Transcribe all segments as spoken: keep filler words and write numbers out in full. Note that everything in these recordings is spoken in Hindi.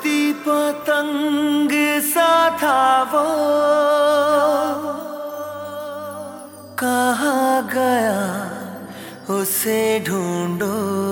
उड़ती पतंग सा था वो, कहाँ गया उसे ढूंढो।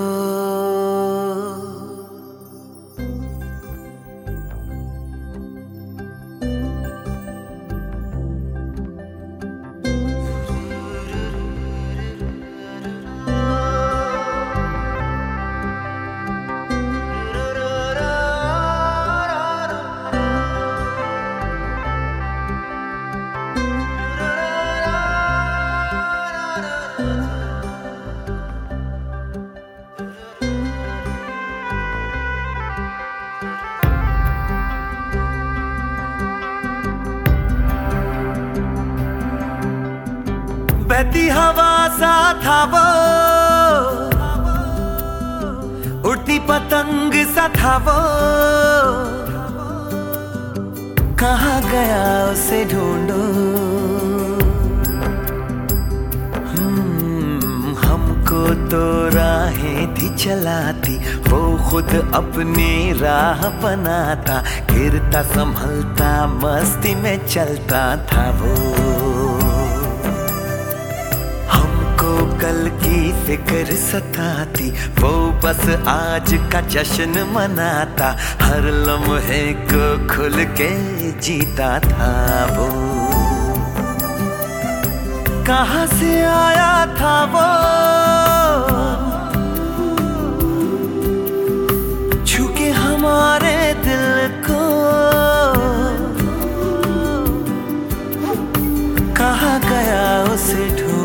बहती हवा सा था वो, उड़ती पतंग सा था वो, कहाँ गया उसे ढूंढो। हम्म, हमको तो राहें थी चलाती, वो खुद अपनी राह बनाता, गिरता संभलता मस्ती में चलता था वो। कल की फिक्र सताती, वो बस आज का जश्न मनाता, हर लम्हे को खुल के जीता था वो। कहाँ से आया था वो, छू के हमारे दिल को, कहाँ गया उसे ढूंढो।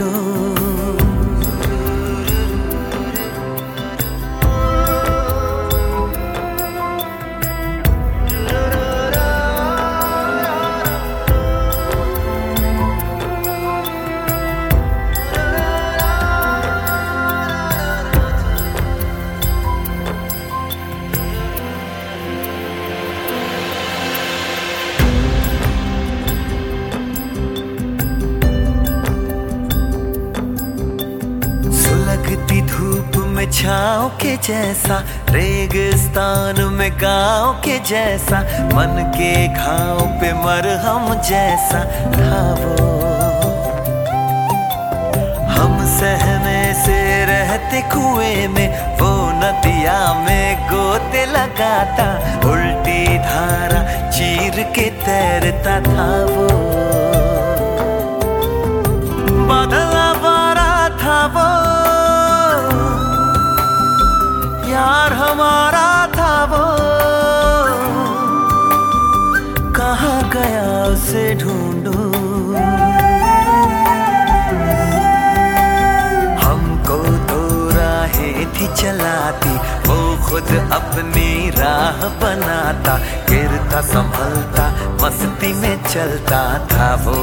लगती धूप में छाँव के जैसा, रेगिस्तान में गाँव के जैसा, मन के घाव पे मरहम जैसा था वो। हम सहने से रहते कुएं में, वो नदिया में गोते लगाता, उल्टी धारा चीर के तैरता था वो। बादल आवारा था वो, यार हमारा था वो, कहाँ गया उसे ढूंढो। हमको तो राहें थी चलाती, वो खुद अपनी राह बनाता, गिरता संभलता मस्ती में चलता था वो।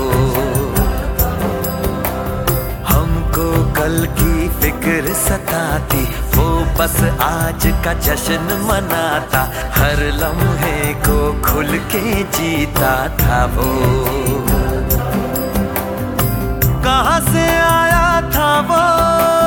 कल की फिक्र सताती, वो बस आज का जश्न मनाता, हर लम्हे को खुल के जीता था वो। कहाँ से आया था वो,